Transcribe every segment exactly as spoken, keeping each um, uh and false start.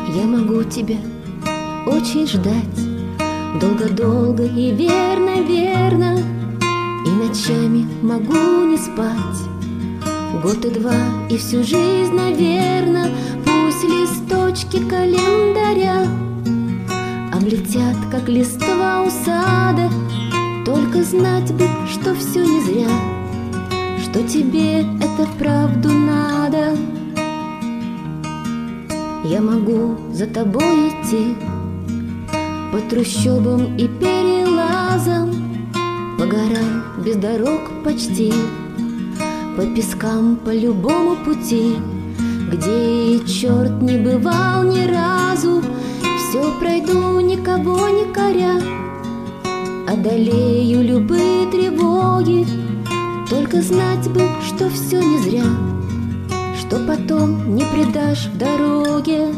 Я могу тебя очень ждать, долго-долго и верно-верно, и ночами могу не спать. Год и два, и всю жизнь, наверно. Пусть листочки календаря облетят, как листва у сада, только знать бы, что все не зря, что тебе это вправду надо. Я могу за тобой идти по трущобам и перелазам, по горам без дорог почти, по пескам, по любому пути, где и черт не бывал ни разу. Все пройду, никого не коря, одолею любые тревоги, только знать бы, что все не зря, что потом не предашь в дороге.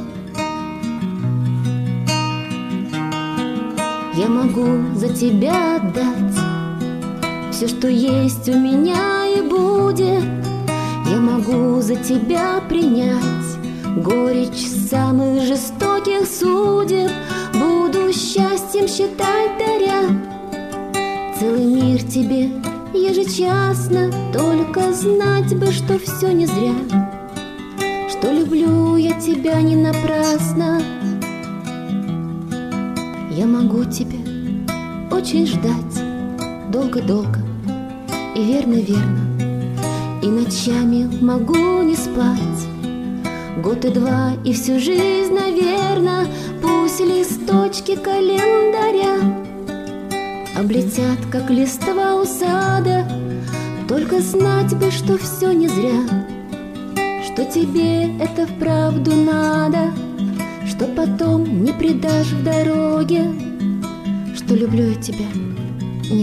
Я могу за тебя отдать все, что есть у меня и будет. Я могу за тебя принять горечь самых жестоких судеб. Буду счастьем считать, даря целый мир тебе ежечасно, только знать бы, что все не зря, что люблю я тебя не напрасно. Я могу тебя очень ждать, долго-долго и верно-верно, и ночами могу не спать. Год и два, и всю жизнь, наверно. Пусть листочки календаря облетят, как листва у сада, только знать бы, что все не зря, что тебе это вправду надо, что потом не предашь в дороге, что люблю я тебя